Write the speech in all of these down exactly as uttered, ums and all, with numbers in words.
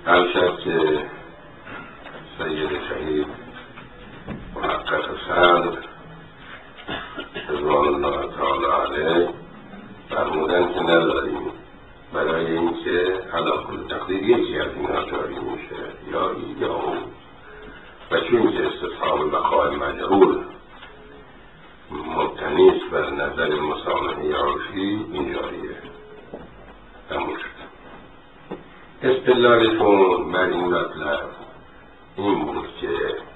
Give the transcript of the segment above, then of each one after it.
هر شب که سید شهید محقق صدر رضوان الله تعالی علیه فرمودن که نداریم برای اینکه علی کل تقدیر یکی از اینا جاری میشه، یا این یا اون، و چون که استصحاب بقای مجهول مبتنیست بر نظر مسامحه عرفی این جاریه. تموم شد. استدلالشون بر این مطلب این بود که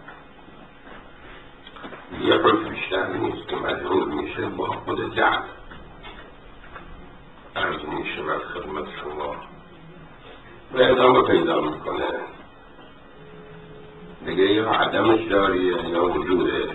یه حکم بیشتر نیست که مجهول میشه با خود جعل. عرض میشه بر خدمت شما و ادامه پیدا میکنه دیگه، یا عدمش جاریه یا وجودش.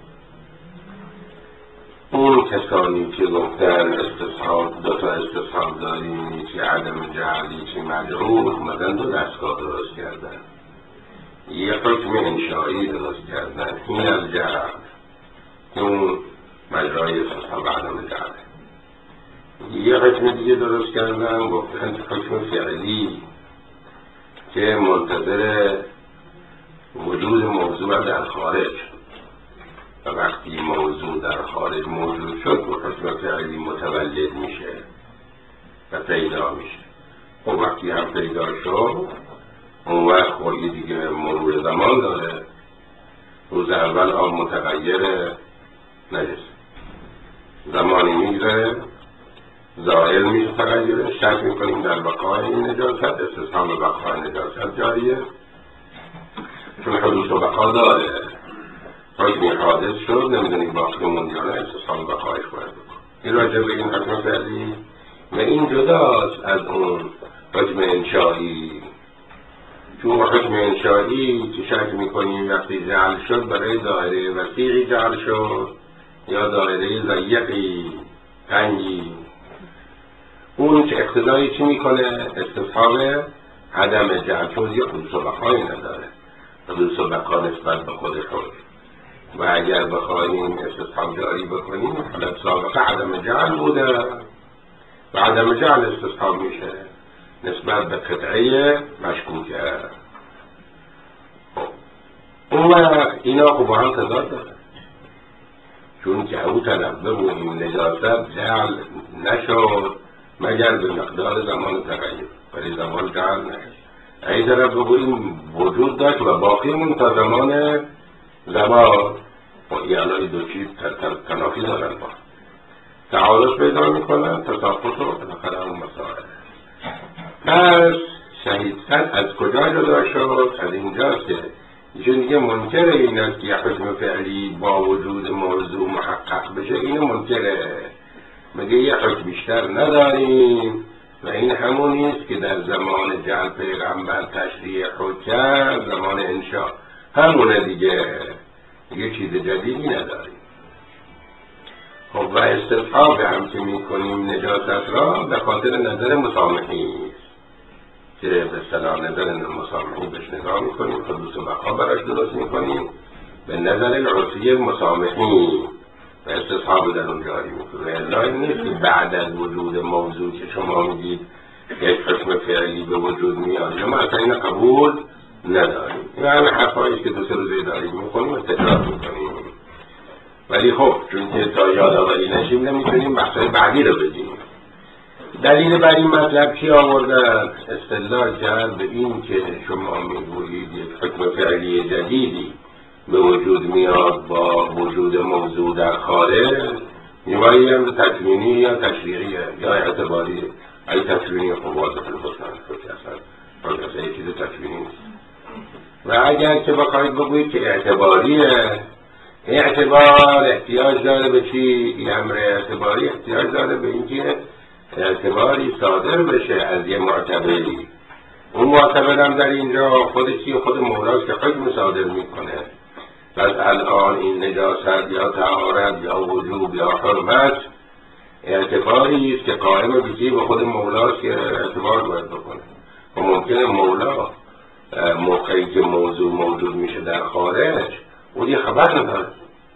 اون کسانی که گفتن استصحاب دو تا استصحاب داریم، یکی عدم جعل یکی مجهول، اومدن دو دستگاه درست کردن. یه حکم انشایی درست کردن، این از جعل که اون مجرای استصحاب عدم جعله. یه حکم دیگه درست کردن گفتن حکم فعلی که منتظر وجود موضوع در خارج، و وقتی موضوع در خارج موجود شد حکم فعلی متولد میشه و پیدا میشه. خب وقتی هم پیدا شد اون وقت خوری دیگه مرور زمان داره. روز اول آب متغیر نجس، زمانی میگذره ظاهر میشه تغییره، شک میکنیم در بقای این نجاست، استصحاب بقای نجاست جاریه چون حدوث و بقا داره. حکمی حادث شد نمیدونی باقی موندیانه استصحاب بقایش باید بکن. این راجع به این حکم فعلی و این جداست از اون حکم انشایی. چون حکم انشایی که شک میکنیم وقتی جعل شد برای دایره وسیعی جعل شد یا دایره ضیقی تنگی، اون که اقتضایی چی میکنه؟ استصحاب عدم جعل، چون یه حدوث و بقایی نداره. حدوث و بقا نسبت به خود خود و اگر بخواهیم استصحاب جاری بکنیم حالت سابقه عدم جعل بوده و عدم جعل استصحاب میشه نسبت به قطعه مشکوکه. اون وقت اینا خب با هم تضاد داره، چون که او تنبه و این نجاست جعل نشد مگر به مقدار زمان تغییر، ولی زمان جعل نشد. ای طرف بگوییم وجود داشت و باقی مون تا زمان زمان و ایالای دو چیز تنافی دارن، با تعارض پیدا میکنن، تساقط و بالاخره اون مسائل. پس شهید صدر از کجا جدا شد؟ از اینجاست که ایشون دیگه منکر این است که حکم فعلی با وجود موضوع محقق بشه. اینو منکره، میگه یه حکم بیشتر نداریم و این همونی است که در زمان جعل پیغمبر تشریع حکم، زمان انشا همونه دیگه، دیگه چیز جدیدی نداریم. خب و استصحاب هم که میکنیم نجاست را به خاطر نظر مسامحی که به اصطلاح نظر مسامحی بهش نگاه میکنیم، حدوث و بقا براش درست میکنیم به نظر العرفی مسامحی و استصحاب در اون جاری میکنه. الا این نیست که بعد از وجود موضوع که شما میگید یک حکم فعلی به وجود میاد، ما اصلا این قبول نداریم. این همه حرفایی که دو سه روزه داریم میکنیم و تکرار میکنیم، ولی خب چون که تا یادآوری نشیم نمیتونیم بحثای بعدی رو بگیم. دلیل بر این مطلب چی آوردن؟ استدلال کرد به این که شما میگویید یک حکم فعلی جدیدی به وجود میاد با وجود موضوع در خارج، نیمایی هم تکوینی یا تشریعیه یا اعتباریه. ای تکوینی خب واضح البتن که اصلا اصلا یک چیز تکوینی نیست. و اگر که بخواید بگویید که اعتباریه، اعتبار احتیاج داره به چی؟ این امر اعتباری احتیاج داره به اینکه اعتباری صادر بشه از یه معتبری. اون معتبر هم در اینجا خود چی؟ خود مولاست که حکم صادر میکنه. پس الان این نجاست یا طهارت یا وجوب یا حرمت اعتباری است که قائم بیشی به خود مولاست که اعتبار باید بکنه. و ممکنه مولا موقعی که موضوع موجود میشه در خارج او دیگه خبر نداره،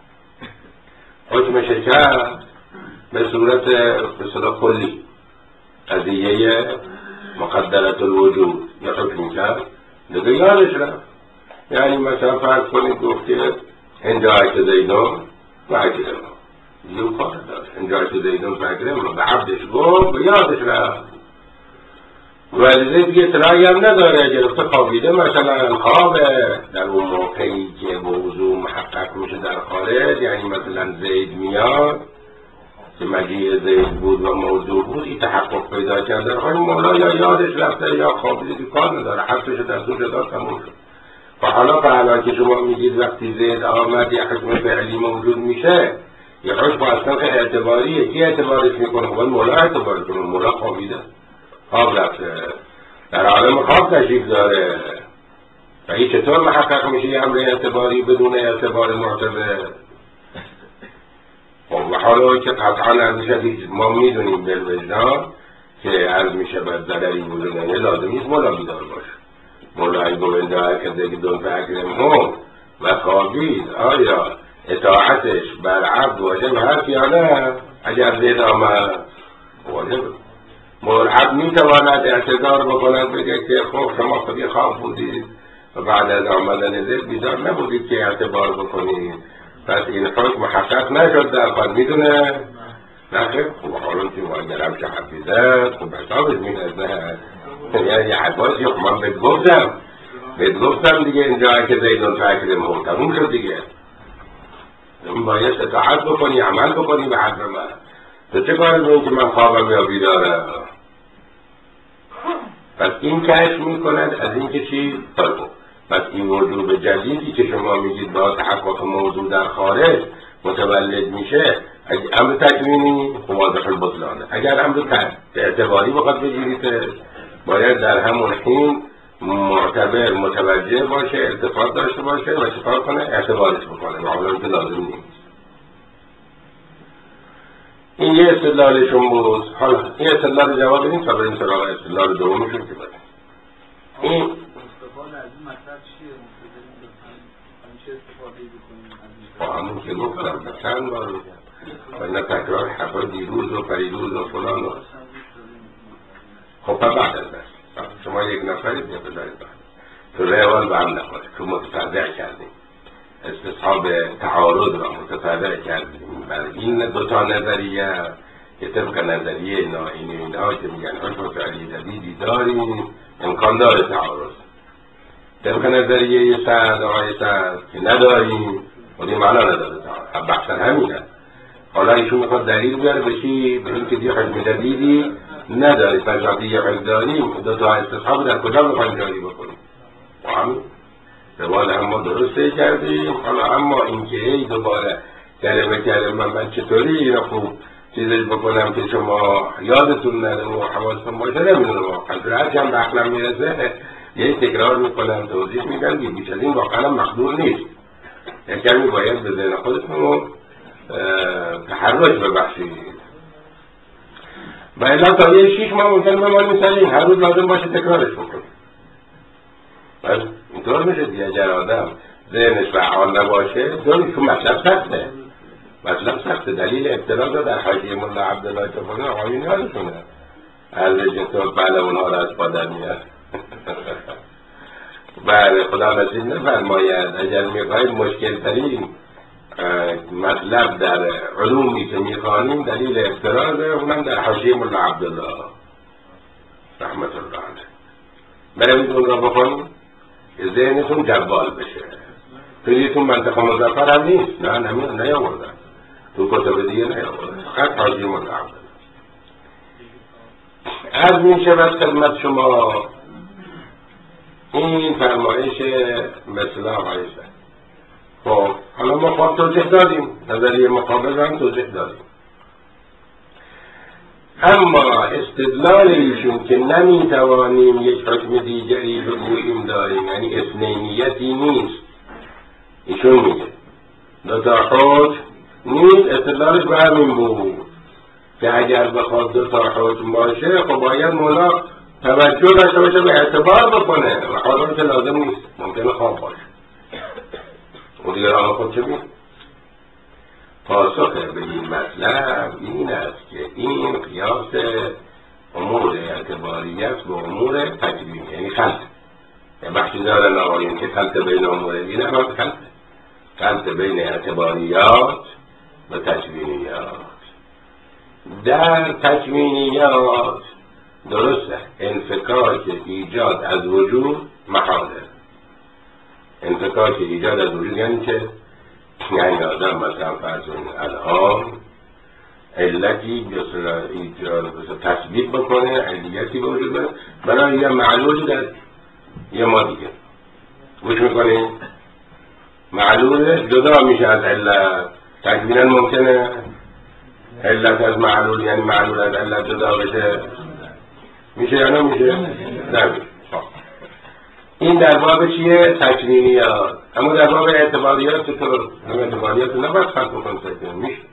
حکم شکر به صورت به صورت کلی قضیه مقدرت الوجود یا حکم کرد یادش رفت. یعنی مثلا فرض کنید گفت که انجایت زیدون و اکرم یه کار داشت، انجایت زیدون و اکرم به عبدش گفت و یادش رفت. ولی دیگه اطلاعی هم نداره، گرفته خوابیده مثلا خوابه در اون موقعی که موضوع محقق میشه در خارج. یعنی مثلا زید میاد که مجیء زید بود و موضوع بود، این تحقق پیدا کرده های مولا یا یادش رفته یا خوابیده که کار نداره، حقش دستور داد تموم شد. و حالا فعلا که شما میگید وقتی زید آمد یه حکم فعلی موجود میشه، یه حکم اصلا اعتباریه، کی اعتبارش میکنه؟ خب مولا اعتبار کنه، مولا خوابیده، خواب رفته، در عالم خواب تشریف داره و این چطور محقق میشه یه امر اعتباری بدون اعتبار معتبر؟ و حالا که قطعا عرض شدید ما میدونیم بالوجدان که عرض میشه باید ضرری وجودنه لازم نیست مولا بیدار باشه. مولا ای گوینده که دون فکرم هم و خوابید، آیا اطاعتش بر عبد واجب هست یا نه؟ اگر زید آمد واجب مرعب میتواند اعتذار بکند بگه که خب شما خودی خواب بودید و بعد از آمدن زید بیدار نبودید که اعتبار بکنید، پس این حکم محقق نشد در خود میدونه نخیر. خب حالا که اگرم که حفیظت خب حسابش مینزد، یعنی یه حدواسی خب من بهت گفتم بهت گفتم دیگه اینجا که زیدون فکر مهم تموم شد دیگه، این باید اطاعت بکنی عمل بکنی به حد من. تو چه کار میکنی که من خوابم یا بیدارم؟ پس این کشف میکند از این که چی؟ طلبو. پس این وجوب جدیدی که شما میگید با تحقق موضوع در خارج متولد میشه، اگه امر تکوینی خب واضح البطلانه، اگر امر اعتباری بخواد بگیرید باید در همون حین معتبر متوجه باشه، التفات داشته باشه و چکار کنه؟ اعتبارش بکنه و حالا که لازم نیست. این یه استدلالشون بود. حالا این استدلال جواب بدیم تا بریم سراغ استدلال دومشون که بریم. این استفاده از این مطلب چیه؟ چه استفاده بکنیم؟ با همون که گفتم چند بار میگم و اینا تکرار حرفای دیروز و پریروز و فلان و خب بعد از بس شما یک نفرید یا بذارید بعد تو روال به هم نخوره، تو متفرع کردیم استصحاب تعارض را متفرع کردیم بر این دوتا نظریه که طبق نظریه ناینی اینا که میگن حکم فعلی جدیدی داریم امکان داره تعارض، طبق نظریه سعد آقای سعد که نداریم و این معنا نداره تعارض. بحثا همینه. حالا ایشون میخواد دلیل بیاره بشی به این که دیگه حکم جدیدی نداری، پس وقتی یه حکم داریم دوتا استصحاب در کجا میخوایم جاری بکنیم؟ و همین روال هم ما درسته کردیم. حالا اما این که ای دوباره کلمه کلمه من چطوری این خوب چیزش بکنم که شما یادتون نره و حواستون باشه نمیدونم واقعا، هرچی هم به عقلم میرسه یه تکرار میکنم توضیح میدم که بیش از این واقعا مقدور نیست. یک کمی باید به ذهن خودتون تحرک ببخشید و الا تا یه شیش ماه ممکن بمانیم سرین هر روز لازم باشه تکرارش بکنیم. بس اینطور میشه دیگه. اگر آدم ذهنش فعال نباشه دونی که مطلب سخته، مطلب سخته. دلیل ابتلا در حاشیه ملا عبدالله تفاقی آقایون یادشونه از جنطور بله اونها را از پادر میاد. بله خدا نصیب نفرماید اگر میخواید مشکل ترین مطلب در علومی که میخوانیم دلیل ابتلا ده اونم در حاشیه ملا عبدالله رحمت الله علیه. برمید اون را بخونیم که ذهنتون جبال بشه. تویتون منطقه مظفر هم نیست، نه نمیان نیاوردن تو کتب دیگه نیاوردن، خط حاجی ملا عبدالله. از می شود خدمت شما این فرمایش مثل آقای سعد. خب حالا ما خواب توضیح دادیم، نظریه مقابل هم توضیح دادیم، اما استدلال ایشون که نمیتوانیم یک حکم دیگری بگوییم داریم، یعنی اثنینیتی نیست. ایشون میگه دو تا حکم نیست، استدلالش به همین بود که اگر بخواد دو تا حکم باشه خب باید مولا توجه داشته باشه به اعتبار بکنه و حالا که لازم نیست، ممکنه خواب باشه و دیگر آقا خود چه بید؟ پاسخ به این مطلب این است که این قیاس امور اعتباریت به امور تکوینی یعنی خلق یه بخشی دارن آقایون که خلط بین اموردی نه باید خلط خلط بین اعتباریات و تکوینیات. در تکوینیات درسته انفکاک ایجاد از وجود محاله. انفکاک ایجاد از وجود یعنی که یعنی آدم مثلا فرض الان علتی بسرعه ایجاد بسرعه تثبیت بکنه، علیتی به وجود بره برای یه معلولی در یه ما دیگه گوش میکنی معلول جدا میشه از علت. تکوینا ممکنه علت از معلول یعنی معلول از علت جدا بشه؟ میشه یا نمیشه؟ نمیشه. این در باب چیه؟ تکوینیات. اما در باب اعتباریات چطور؟ هم اعتباریات نباید خط بکن تکوین میشه.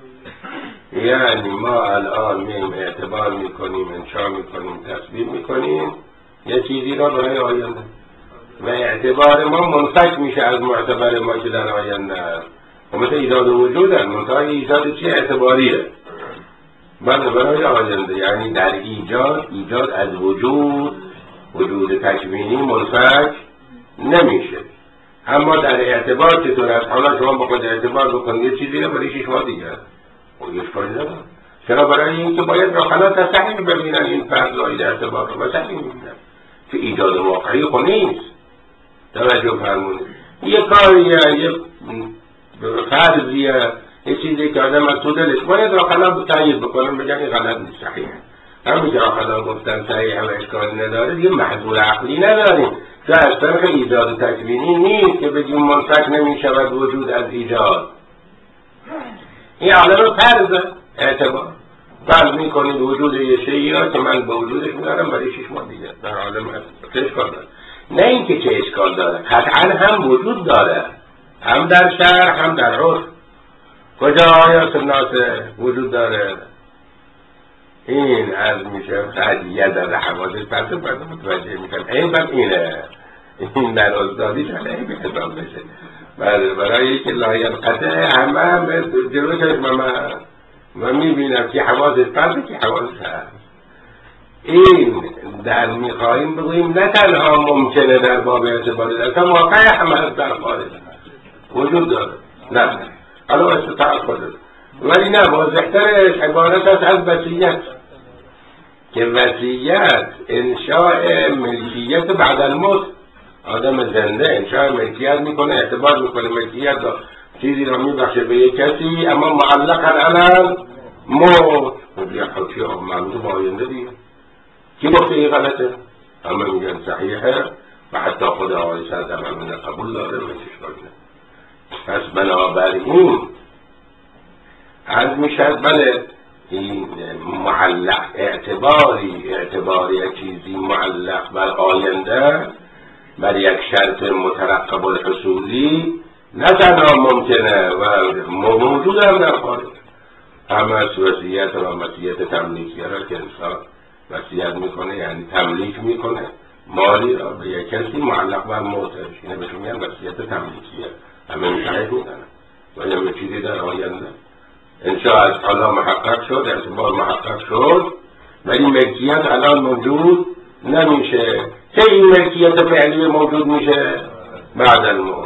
یعنی ما الان میم اعتبار میکنیم، انشا میکنیم، تصویر میکنیم یه چیزی را برای آینده و اعتبار ما منفک میشه از معتبر ما که در آینده است. و مثل ایجاد وجود هست منتهای ایجاد چیه؟ اعتباریه بله برای آینده. یعنی در ایجاد ایجاد از وجود وجود تکوینی منفک نمیشه. اما در اعتبار چطور است؟ حالا شما با خود اعتبار بکنید یه چیزی رو برای شش ماه دیگه خودش کاری ندارم. چرا؟ برای اینکه باید راخلات صحیح ببینن این فرض زاید اعتبار رو و صحیح میبینن که ایجاد واقعی خود نیست. توجه فرمونید یه کاریه یه فرضیه یه چیزی که آدم از تو دلش باید راخلات تایید بکنن بگن این غلط نیست صحیحه. همین که راخلات گفتن صحیحه و اشکالی نداره دیگه محضور عقلی نداریم که از طرف ایجاد تکوینی نیست که بگیم منفک نمیشود وجود از ایجاد. این عالم فرض اعتبار فرض میکنید وجود یه شیعی ها که من به وجودش میدارم برای شش ماه دیگه در عالم اعتبار چه اشکال داره؟ نه اینکه چه اشکال داره قطعا هم وجود داره هم در شرع هم در عرف. کجا آیا سنات وجود داره؟ این عرض میشه خدیه در حوادث پس باید متوجه میکنم این بس اینه این در ازدادی شده این حساب بشه برای که لاین قطعه همه هم جلو چشم من و میبینم که حوادث پس که حوادث هست. این در میخواهیم بگوییم نه تنها ممکنه در باب اعتباری اصلا واقعی هم هست در خارج وجود داره نه حالا استطاعت خودت ولی نه واضحترش عبارت است از وصیت که وصیت انشاء ملکیت بعد الموت. آدم زنده انشاء ملکیت میکنه اعتبار میکنه ملکیت را چیزی را میبخشه به یک کسی اما معلقا علم موت خب یه حکیه معلوم با آینده دیگه کی گفته این غلطه؟ همه میگن صحیحه و حتی خود آقای صدر همه قبول داره و چشکاری نه. پس بنابراین عرض میشد بله این معلق اعتباری اعتباری چیزی معلق بر آینده بر یک شرط مترقب الحصولی نه تنها ممکنه و موجود هم در خارج. همه از وصیت و وصیت تملیکیه را که انسان وصیت میکنه یعنی تملیک میکنه مالی را به یک کسی معلق بر موتش اینه بهش میگن وصیت تملیکیه. همه میشهد میکنه و یه چیزی در آینده انشاء از حالا محقق شد اعتبار محقق شد ولی ملکیت الان موجود نمیشه. چه این ملکیت فعلی موجود میشه؟ بعد الموت.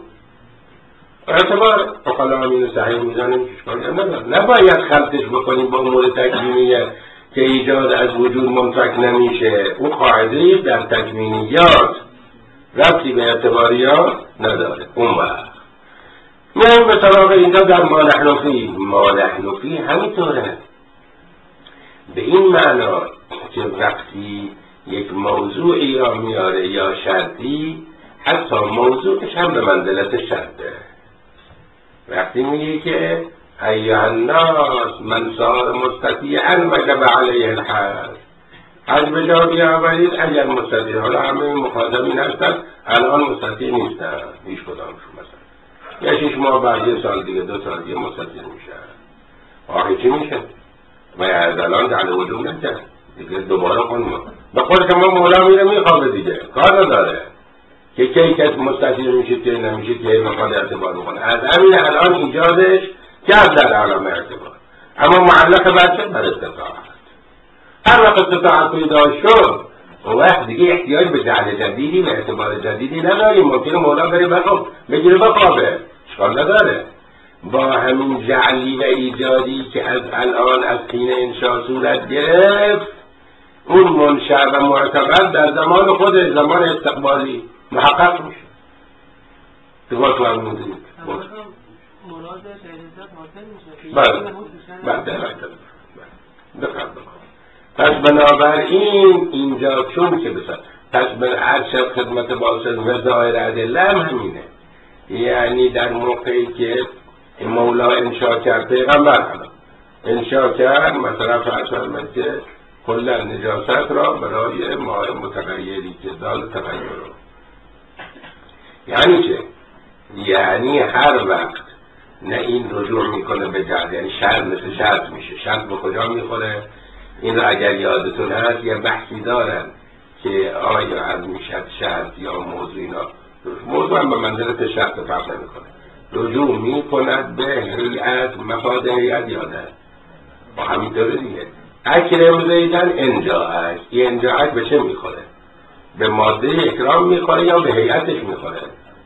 اعتبار فقلا امین صحیح میزنیم نباید خلطش بکنیم با امور تکوینیه که ایجاد از وجود منفک نمیشه. اون قاعده در تکوینیات ربطی به اعتباریات نداره. اون وقت میایم به سراغ اینجا در ما نحن فیه. ما نحن فیه همینطوره به این معنا که وقتی یک موضوعی را میاره یا شرطی حتی موضوعش هم به منزلت شرطه. وقتی میگه که ایها الناس من صار مستطیعا وجب علیه الحج حج به جا بیاورید اگر مستطیع. حالا همه مخاطبین هستن الان مستطیع نیستن هیچ کدامشون مثلا یا شش ماه بعد یه سال دیگه دو سال دیگه مستطیع میشه. آخه چی میشه؟ و از الان جعل وجود نکرد دیگه دوباره خونم به خود شما مولا میره میخوابه دیگه کار نداره که کی کس مستطیع میشه که نمیشه که مقاد اعتبار بکنه. از همین الان ایجادش کرد در عالم اعتبار اما معلق بر چه؟ بر استطاعت. هر وقت استطاعت پیدا شد اون وقت دیگه احتیاج به جعل جدیدی و اعتبار جدیدی نداریم. ممکنه مولا بره بخواب بگیره بخوابه، اشکال نداره. با همین جعلی و ایجادی که از الان از حین انشاء صورت گرفت، اون منشأ و معتبر در زمان خود زمان استقبالی محقق میشه. تو تو هم موزید مراد تجهیزات حاصل میشه. بله بله بله بله. پس بنابراین اینجا چون که بسید پس به عرش خدمت باسد و ظاهر ادله هم همینه. یعنی در موقعی که مولا انشاء کرد، پیغمبر هم انشاء کرد، مثلا فرض فرمایید که کلا نجاست را برای ماء متغیری که دال تغییر رو، یعنی چه؟ یعنی هر وقت نه این رجوع میکنه به جعل، یعنی شرط مثل شرط میشه. شرط به کجا میخوره؟ این را اگر یادتون هست یه بحثی دارن که آیا از میشد شرط یا موضوع، اینا موضوع هم به منزلت شرط فرق نمیکنه، رجوع میکند به هیئت، مفاد هیئت یاده با همینطوره دیگه. اکرم زیدن انجاعک، این انجاعک به چه میخوره؟ به ماده اکرام میخوره یا به هیئتش میخوره؟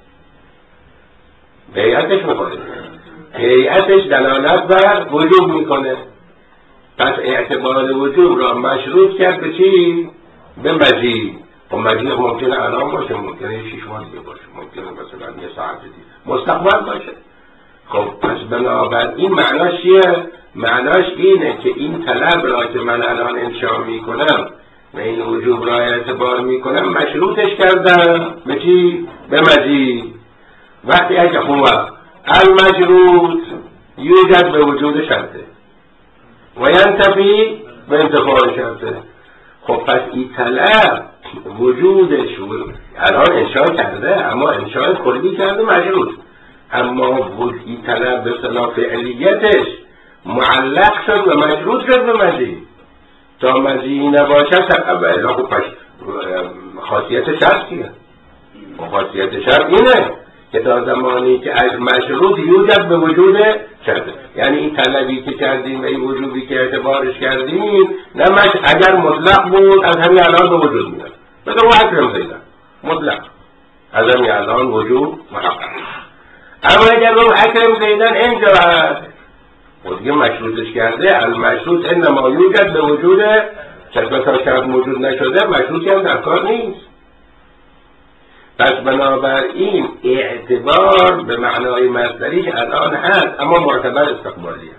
به هیئتش میخوره. هیئتش دلالت بر وجوب میکنه. پس اعتبار وجوب را مشروط کرد به چی؟ به مجیء. و مجیء ممکنه الان باشه، ممکنه شش ماه دیگه باشه، ممکنه مثلا یه ساعت دیگه مستقبل باشه. خب پس بنابراین معناش چیه؟ معناش اینه که این طلب را که من الان انشاء میکنم و این وجوب را اعتبار میکنم مشروطش کردم به چی؟ به مجیء. وقتی اگه خوبه المشروط یوجد به وجود شرطه و ینتفی به انتفاع شرطه. خب پس این طلب وجودش الان انشاء کرده، اما انشاء کلی کرده مشروط، اما این طلب به اصطلاح فعلیتش معلق شد و مشروط شد به مجیء. تا مجیء نباشد اول خب پس خاصیت شرط چیه؟ خاصیت شرط اینه که تا زمانی که از مشروط یوجد به وجود شرطه، یعنی این طلبی که کردیم و این وجوبی که اعتبارش کردیم نمش اگر مطلق بود از همین الان به وجود میاد. مثل او اکرم زیدن مطلق از همین الان وجود محقق. اما اگر او اکرم زیدن اینجا و دیگه مشروطش کرده، المشروط انما یوجد به وجود شرط، تا شرط موجود نشده مشروطی هم در کار نیست. پس بنابراین اعتبار به معنای مصدریش الان هست، اما معتبر استقبالیه.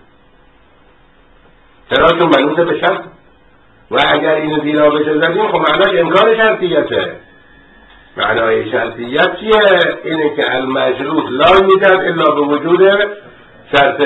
چرا؟ چون منوط به شرط. و اگر اینو زیرا بشه زدیم خب معناش امکان شرطیته. معنای شرطیت چیه؟ اینه که المشروط لا میدد الا به وجود شرط.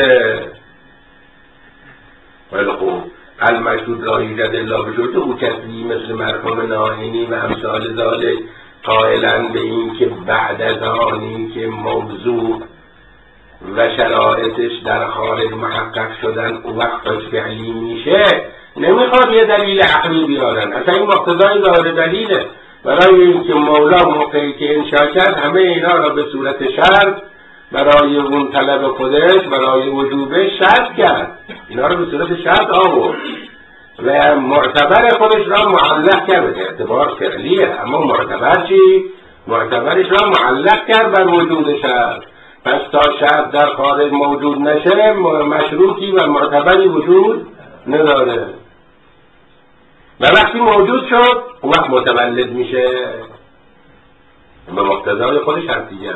ولی خب المشروط لا میدد الا به وجود او کسی مثل مرحوم ناهینی و امثال ذالک قائلن به این که بعد از آنی که موضوع و شرایطش در خارج محقق شدن او وقت فعلی میشه، نمیخواد یه دلیل عقلی بیارن. اصلا این مقتضای ظاهر دلیله. برای اینکه مولا موقعی که انشاء کرد همه اینا را به صورت شرط برای اون طلب خودش، برای وجوبش شرط کرد، اینا را به صورت شرط آورد و معتبر خودش را معلق کرد. اعتبار فعلیه، اما معتبر چی؟ معتبرش را معلق کرد بر وجود شرط. پس تا شرط در خارج موجود نشه مشروطی و معتبری وجود نداره. و وقتی موجود شد اون وقت متولد میشه به مقتضای خود شرطیه.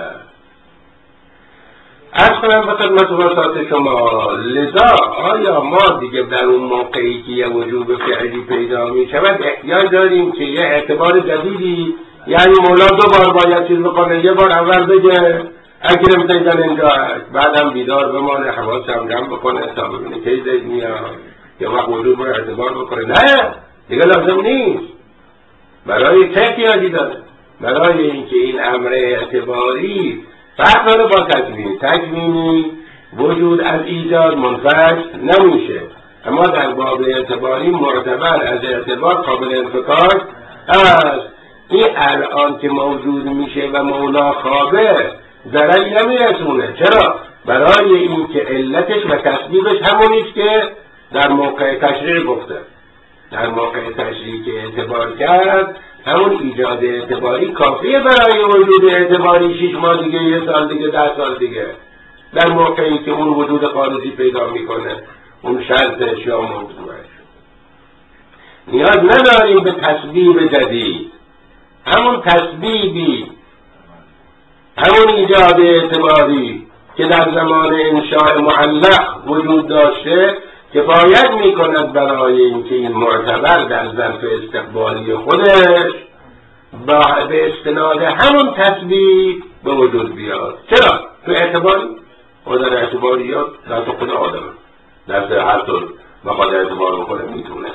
از کنم به خدمت وساط شما، لذا آیا ما دیگه در اون موقعی که یه وجوب فعلی پیدا می شود احتیاج داریم که یه اعتبار جدیدی، یعنی مولا دو بار باید چیز بکنه، یه بار اول بگه اکرم زیدن اینجا، بعدم بیدار بمانه حواس هم جمع بکنه تا ببینه کی زید میاد یه وقت وجوب رو اعتبار بکنه؟ نه دیگه لازم نیست. برای چه احتیاجی داره؟ برای اینکه این امر اعتباری فرق داره با تکوین. تکوینی وجود از ایجاد منفک نمیشه، اما در باب اعتباری معتبر از اعتبار قابل انفکاک هست. این الان که موجود میشه و مولا خوابه ضرری نمیرسونه. چرا؟ برای اینکه علتش و تسبیبش همونیست که در موقع تشریع گفته. در موقع تشریک اعتبار کرد، همون ایجاد اعتباری کافیه برای وجود اعتباری شش ماه دیگه، یه سال دیگه، ده سال دیگه. در موقعی که اون وجود خارجی پیدا میکنه، اون شرطش یا موضوعش. نیاز نداریم به تسبیب جدید. همون تسبیبی، همون ایجاد اعتباری که در زمان انشاء معلق وجود داشته کفایت میکند برای اینکه این معتبر در ظرف استقبالی خودش با به استناد همون تسبیب به وجود بیاد. چرا؟ تو اعتباری و در اعتباریات دست خود آدم، دست هر طور بخواد اعتبار بکنه میتونه.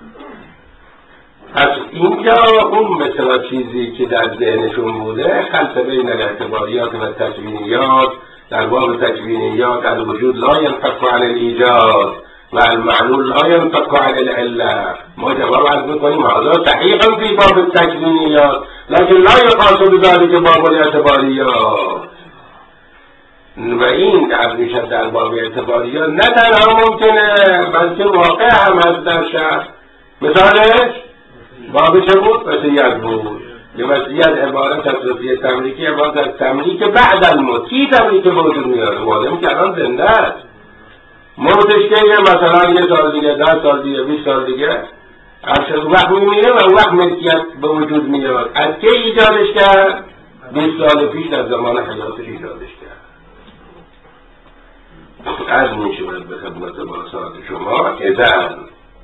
پس اینجا اون مثلا چیزی که در ذهنشون بوده، خلط بین الاعتباریات و تکوینیات، در باب تکوینیات الوجود لا ينفك عن الایجاد و المعلول لا ينفك عن العله. ما جواب عرض میکنیم هذا صحیح فی باب التکوینیات لكن لا يقاس ذلك باب الاعتباریات. و این عرض میشد در باب اعتباریات نه تنها ممکنه بلکه واقع هم هست در شرع. مثالش باب چه بود؟ وصیت بود. یه وصیت عبارت از وصیت تملیکی، عبارت از تملیک بعد الموت. کی تملیک به وجود میاره؟ آدمی که الان زنده است. موتش که یه مثلا یه سال دیگه، ده سال دیگه، بیست سال دیگه، هر وقت میمیره و وقت ملکیت به وجود میاد. از که ایجادش کرد؟ بیست سال پیش در زمان حیاتش ایجادش کرد. از میشود به خدمت باسات شما اذن.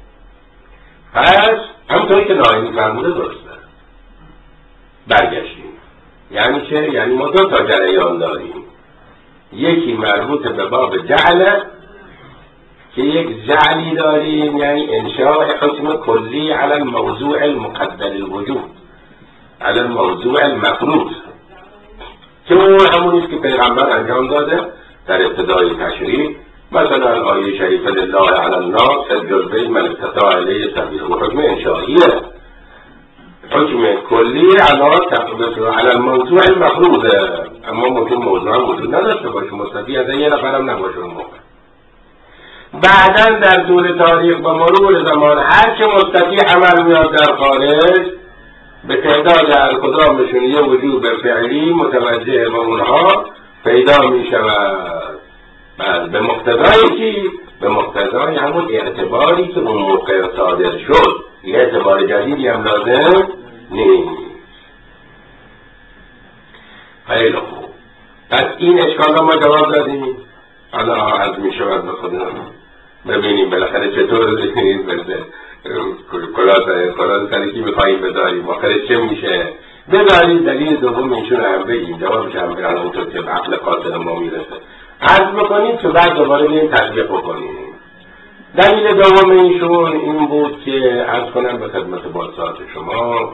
پس همطوری که ناینی فرموده درسته. برگشتیم. یعنی چه؟ یعنی ما دو تا جریان داریم. یکی مربوط به باب جعله که یک جعلی داریم، یعنی انشاء حکم کلی علی الموضوع المقدر الوجود، علی الموضوع المفروض، که اون همونیست که پیغمبر انجام داده در ابتدای تشریع. مثلا آیه شریفه لله علی الناس حج البیت من استطاع الیه سبیلا، و حکم انشائیه، حکم کلی علی علی الموضوع المفروض. اما ممکن موضوع هم وجود نداشته باشه، مستفی از یه نفرم نباشه اون موقع. بعداً در طول تاریخ با مرور زمان هر که مستفی عمل میاد در خارج، به تعداد هر کدامشون یه وجود فعلی متوجه به اونها پیدا می شود. به مقتضای چی؟ به مقتضای همون اعتباری که اون موقع صادر شد. یه اعتبار جدیدی هم لازم نیست. خیلی خوب. پس این اشکال رو ما جواب دادیم. حالا از می شود به خودم ببینیم بالاخره چطور بزنید بزنید کلاه سرکی میخواییم بذاریم آخره چه میشه. بذارید دلیل دوم ایشون هم بگیم، جوابش هم بگیم اونطور که به عقل قاطر ما میرسه عرض بکنید که بعد دوباره بیم تطبیق بکنیم. دلیل دوم ایشون این بود که عرض کنم به خدمت باسات شما،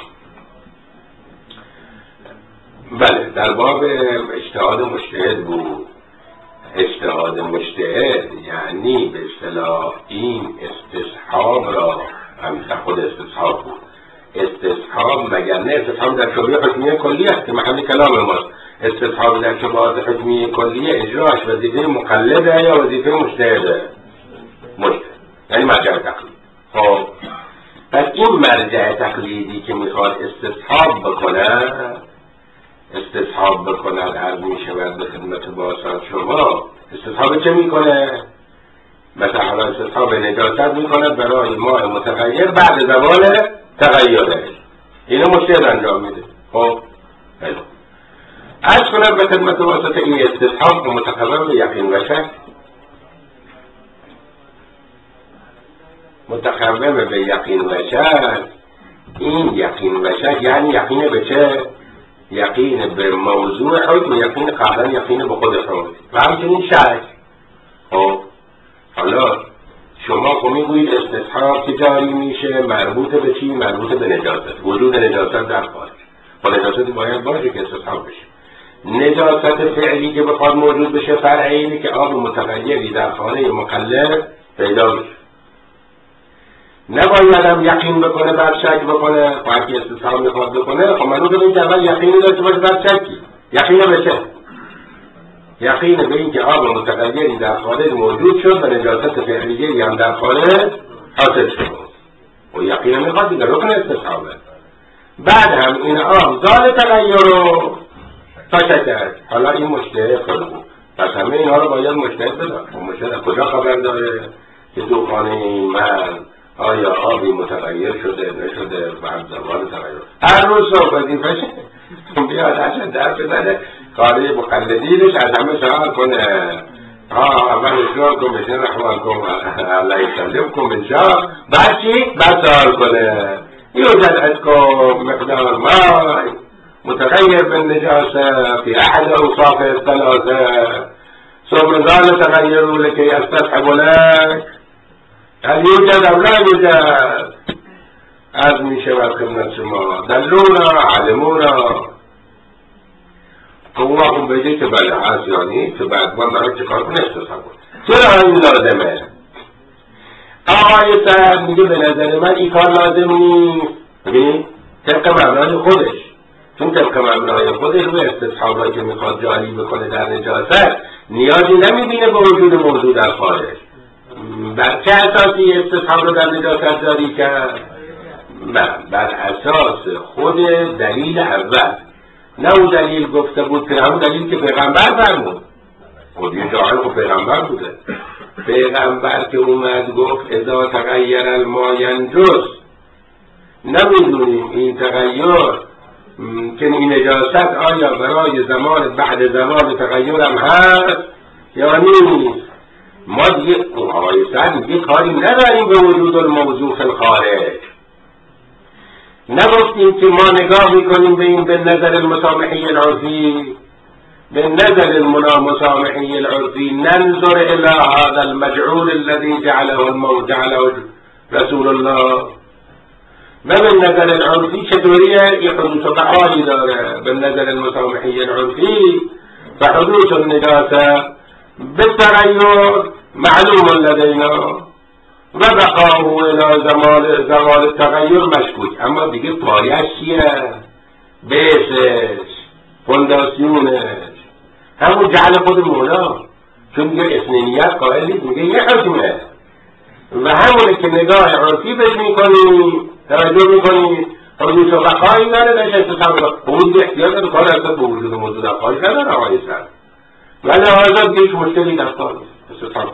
بله در باب اجتهاد مجتهد بود. اجتهاد مجتهد یعنی به اصطلاح این استصحاب را، هم خود استصحاب بود. استصحاب مگر نه استصحاب در شبهه حکمیه کلیه است که محل کلام ماست. استصحاب در شبهات حکمیه کلیه اجراش وظیفه مقلده یا وظیفه مجتهده؟ مجتهد، یعنی مرجع تقلید. خب پس این مرجع تقلیدی که میخواد استصحاب بکنه استصحاب بکند عرض می شود به خدمت باسات شما. استصحاب چه میکنه؟ مثلا استصحاب نجاست میکند برای ماء متغیر بعد زوال تغییره. اینو مجتهد انجام میده. خب حلو. عرض کنم به خدمت باسات این استصحاب متقرر به یقین و شک، متقرر به یقین و شک. این یقین و شک یعنی یقین به چه؟ یقین به موضوع حکم، یقین قبلا یقین به خود حکم و همچنین شک. خب حالا شما خب میگویید استصحاب که جاری میشه مربوط به چی؟ مربوط به نجاست، وجود نجاست در خارج. با نجاست باید باشه که استصحاب بشه. نجاست فعلی که بخواد موجود بشه فرع اینه که آب متغیری در خانه مقلد پیدا بشه. نباید هم یقین بکنه بعد شک بکنه. باید که استصحاب میخواد بکنه، خب منو ببین که اول یقینی داشته باشه بعد شکی. یقین به چه؟ یقین به این که آب متغیری در خارج موجود شد و نجاست فعلیه هم در خارج حاصل شد. و یقینا میخواد دیگه، رکن استصحابه. بعد هم این افضال تغییر رو تا کرد. حالا این مجتهد خیلی خوب، پس همه اینها رو باید مجتهد بدن. مجتهد کجا خبر داره که تو خانه این مرد آیا آبی متغیر شده نشده بعد زمان تغییر؟ هر روز صبح وظیفه‌ش بیاد عشان در بزنه کاری مقلدینش از همه سوال کنه. ها اول اشتراک کن بشین رحمان کن علیه سلم کن بنشا، بعد چی؟ بعد سوال کنه یوجد عندكم مقدار ماء متغير بالنجاسة في أحد أوصاف الثلاثة ثم ذلك تغيروا لكي يستصحب لك، هل يوجد أو لا يوجد؟ از می شود خدمت شما دلونا علمونا. اون وقت بگه که بله هست، یعنی که بعد من برای چکار کنه استصحاب کنه. چرا این لازمه؟ آقای سر میگه به نظر من این کار لازم نیست، ببینید طبق مبنای خودش، چون طبق مبنای خودش روی استصحاب را که میخواد جاری بکنه در نجاست نیازی نمیبینه به وجود موضوع در خارج. بر چه اساسی استصحاب رو در نجاست جاری کرد؟ بر اساس خود دلیل اول، نه اون دلیل گفته بود که همون دلیل که پیغمبر فرمود. خود یه جاهای خود پیغمبر بوده، پیغمبر که اومد گفت اذا تغییر الماء ینجس، نمیدونیم این تغییر که این نجاست آیا برای زمان بعد زمان تغییرم هست یا نیست. ما دیگه آقای سعد دیگه کاری نداریم به وجود الموضوع فی الخارج. نگفتیم که ما نگاه میکنیم به این به نظر المسامحی العرفی، به نظر المسامحی العرفی ننظر الى هذا المجعول الذي جعله الموت جعله رسول الله. و به نظر العرفی چطوریه؟ یه حدوث بقایی داره. به نظر المسامحی العرفی فحدوث النجاسه بالتغیر معلوم لدینا و بقاؤه الى زمان زوال التغیر مشکوک. اما دیگه پایش چیه؟ بیسش، فونداسیونش همون جعل خود مولا، چون میگه اثنینیت قائل نیست، میگه یه حکمه و همونه که نگاه عرفی بهش میکنی توجه میکنی حدوث و بقایی داره درش استصحاب کنی. اون دیگه احتیاج داره کار اصلا به وجود موضوع در خارج نداره آقای سر، ولی لحاظا دیگه هیچ مشکلی در کار نیست استصحاب.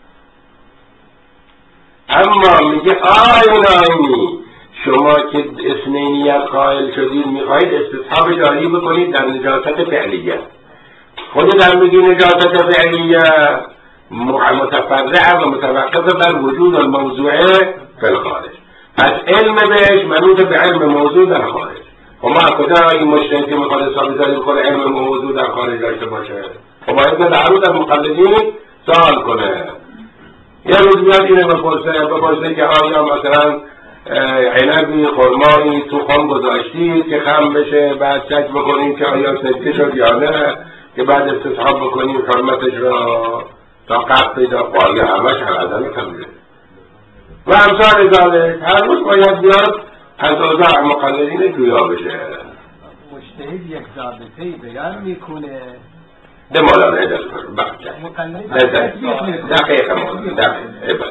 اما میگه آین آینی شما که اثنینیت قائل شدید میخواهید استصحاب جاری بکنید در نجاست فعلیه. خودت هم میگی نجاست فعلیه متفرعه و متوقفه بر وجود الموضوعه فی الخارج، پس علم بهش منوط به علم موضوع در خارج. و ما کجا این مجتهد که میخواد حساب جاری بکنه علم موضوع در خارج داشته باشه؟ و باید ندارو در مقلدین سوال کنه. یه روز میاد اینه بپرسه بپرسه که آیا مثلا عنبی خرمایی تو خم گذاشتید که خم بشه، بعد چک بکنید که آیا سکه شد یا نه، که بعد استصحاب بکنید حرمتش را تا قطع پیدا کنید. همش هر عدم کمیده و امثال ذالک. هر روز باید بیاد از اوضاع مقلدین جویا بشه. مجتهد یک ضابطه‌ای بیان میکنه ده مولانا ادل کن بخجه دقیق مولانا دقیق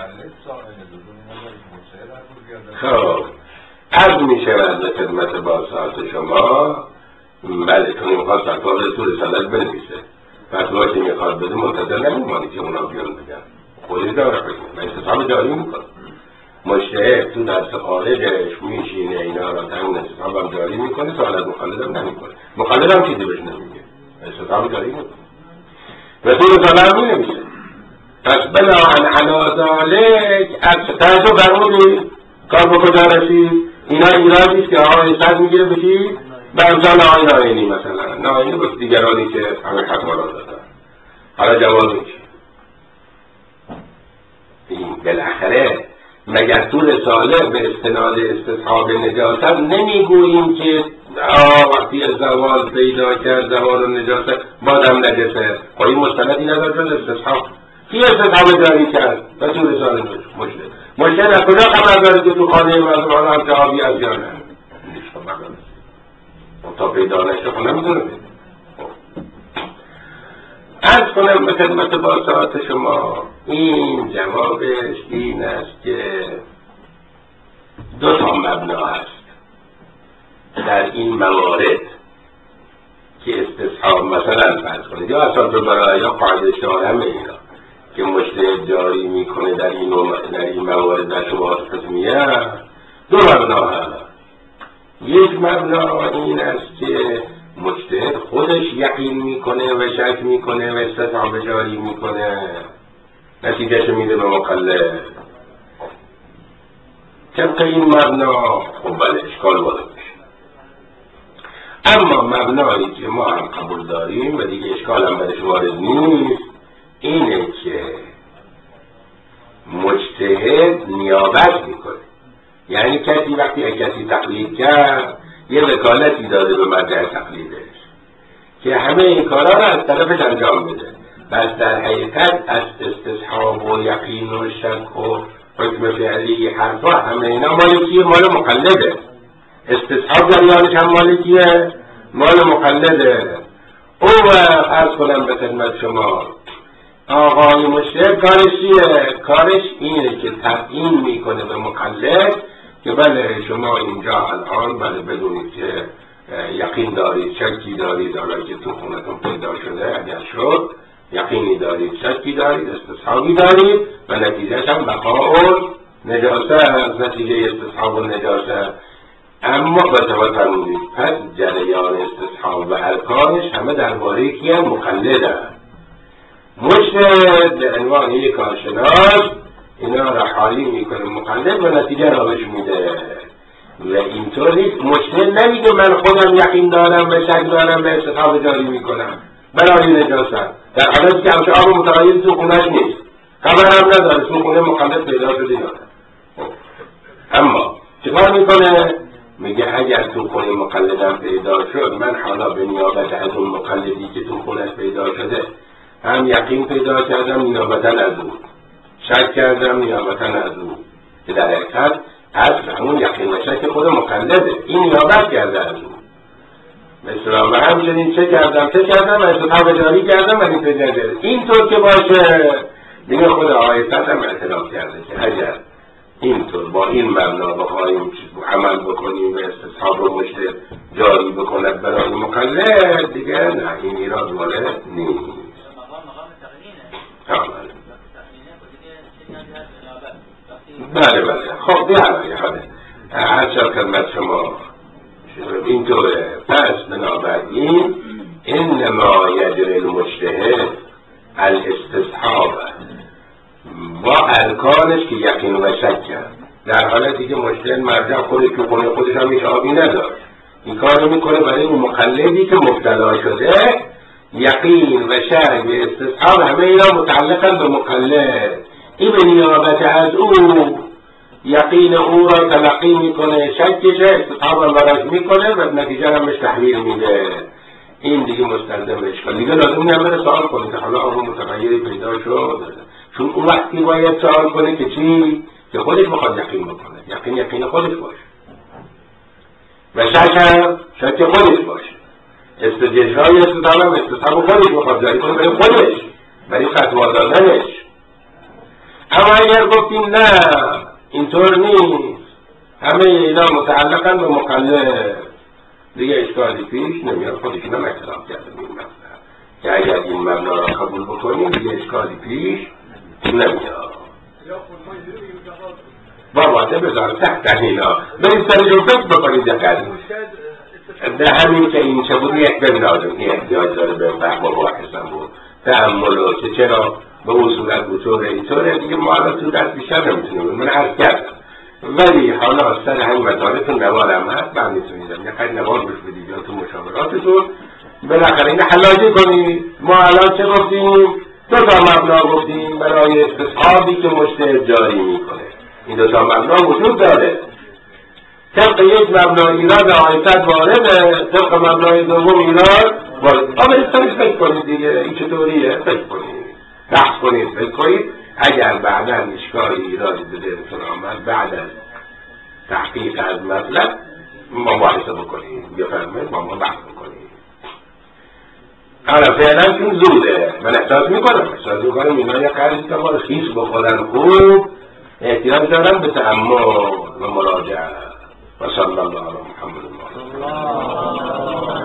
خب از می شود به خدمت بازساعت شما. بله چون میخواد فتوای تو رسالت بنویسه، فتوایی که میخواد بده منتظر نمیمانی که اونا بیان بگن، خودی داره بگن و استصحاب جاری میکن. مجتهد تو دست خارجش میشینه اینا را تنگ استصحاب هم جاری میکنه، سوال از مقلد هم نمیکنه، مقلد هم چیزی بهش نمیگه، استصحاب جاری میکنه و تو رسالت هم نمیشه. پس بناهن علا ذالک از توجه فرمودی کار با کجا رسید. اینا ایرادیست که آقای صد میگیره بشید به امثال آقای ناینی مثلا. ناینی بس دیگرانی که همه فتوا را دادن. حالا جواب میشه این بالاخره مگر تو رساله به استناد استصحاب نجاست نمیگوییم که آه وقتی زوال پیدا کرد زوال نجاست بادم نجسه؟ خب این مستندی ندار جز استصحاب. کی استصحاب جاری کرد؟ و تو رساله مجتهد مجتهد از کجا خبر داره که تو خانه مردم حالا هم جوابی از یا نه؟ تا پیدا نشه خب نمیدونه. عرض کنم به خدمت بازساعت شما این جوابش این است که دو تا مبنا هست در این موارد که استصحاب مثلا فرض کنید یا اصلا تو برای یا قاعده شارم اینا که مجتهد جاری میکنه در این در این موارد در شبهات قسمیه، دو مبنا هست. یک مبنا این است که مجتهد خودش یقین میکنه و شک میکنه و استصحاب جاری میکنه، نتیجهش میده به مقلد. طبق این مبنا خب بله اشکال وارد میشه. اما مبنایی که ما هم قبول داریم و دیگه اشکال هم برش وارد نیست اینه که مجتهد نیابت میکنه. یعنی کسی وقتی کسی تقلید کرد یه وکالتی داده به مرجع تقلیدش که همه این کارا رو از طرفش انجام بده، بس در حقیقت از استصحاب و یقین و شک و حکم فعلی حرفا همه اینا مال کیه؟ مال مقلده. استصحاب جریانش هم مال کیه؟ مال مقلده. او عرض کنم به خدمت شما آقای مجتهد کارش چیه؟ کارش اینه که تبیین میکنه به مقلد که بله شما اینجا الان بله بدونید که یقین دارید، شکی دارید، حالا که تو خونتون پیدا شده اگر شد یقینی دارید، شکی دارید، استصحابی دارید و نتیجهش هم بقاء نجاسه از نتیجه استصحاب و نجاسه. اما بتوان فرمودید پس جریان استصحاب و ارکانش همه درباره کیه؟ مقلده. مجتهد به عنوان یک کارشناس اینا را حالی میکنه مقلد و نتیجه را بهش میده و اینطور نیست. مجتهد نمیگه من خودم یقین دارم و شک دارم و استصحاب جاری میکنم برای نجاست، در حالتی که همچه آب متغیر تو خونش نیست، خبرم نداره تو خونه مقلد پیدا شده یا نه. اما چیکار میکنه؟ میگه اگر تو خونه مقلدم پیدا شد من حالا به نیابت از اون مقلدی که تو خونش پیدا شده هم یقین پیدا کردم نیابتا از اون، شک کردم نیابتا از اون، که در حقیقت اصل همون یقین و شک خود مقلده، این نیابت کرده از اون. مثلا و همچنین چه کردم چه کردم و استصحاب جاری کردم و این پیدا کرده. اینطور که باشه دیگه خود آیت هم اعتراف کرده که اگر اینطور با این مبنا بخواهیم عمل بکنیم و استصحاب و مجتهد جاری بکند برای مقلد دیگه نه، این ایراد وارد نیست. بله بله خب بیاره حاله هر شب خدمت شما اینطوره. پس بنابراین انما یجری المجتهد الاستصحاب با ارکانش که یقین و شک کرد، در حالتی که مجتهد مرجع خودش تو خونه خودش هم هیچ آبی نداشت، این کار میکنه برای اون مقلدی که مبتلا شده. یقین و شک و استصحاب همه اینا متعلقا به مقلد، این به نیابت از او یقین او را تلقی میکنه، شکشه استصحاب هم براش میکنه و نتیجه هم بهش تحویل میده. این دیگه مستلزم اشکال دیگه لازم نیم بره سوال کنه که حالا آقا متغیری پیدا شد، چون اون وقتی باید سوال کنه که چی؟ که خودش بخواد یقین بکنه، یقین یقین خودش باشه و شک هم شک خودش باشه، استجرای استصحاب هم استصحاب خودش بخواد جاری کنه برای خودش، برای فتوا دادنش. اما اگر گفتیم نه اینطور نیست، همه اینا متعلقاً به مقلد، دیگه اشکالی پیش نمیاد. خودشون هم اعتراف کرده به این مبنا که اگر این مبنا را قبول بکنیم دیگه اشکالی پیش نمیاد. باباته بذار تحت اینا برید سرشون فکر بکنید دقیق به همین که این چه بود یک ببینادم این احتیاج داره به فهم و باحثم بود تحمل و که چرا به اون صورت بطوره اینطوره دیگه ما حالا تو دست بیشتر نمیتونیم من عرض کردم. ولی حالا سر همین مطالبتون نوارم هست من میتونیدم یه خیلی نوار بش بدید یا تو مشاوراتتون بالاخره این حلاجی کنید. ما الان چه گفتیم؟ دو تا مبنا گفتیم برای استصحابی که مجتهد جاری میکنه. این دو تا مبنا وجود داره. طبق یک مبنا ایراد آیت وارده، طبق مبنای دوم ایراد وارد. آبه استانش فکر کنید دیگه این چطوریه؟ فکر کنید بحث کنید فکر کنید. اگر بعدا اشکال ایرادی به ذهنتون آمد بعد از تحقیق از مطلب ما مباحثه بکنید بفرمایید با ما بحث بکنید. حالا فعلا چون زوده من احساس میکنم احساس میکنم اینا یک قرضی که ما خیس بخورن خوب احتیاج دارن به تأمل و مراجعه. و صلی الله علی محمد و آله.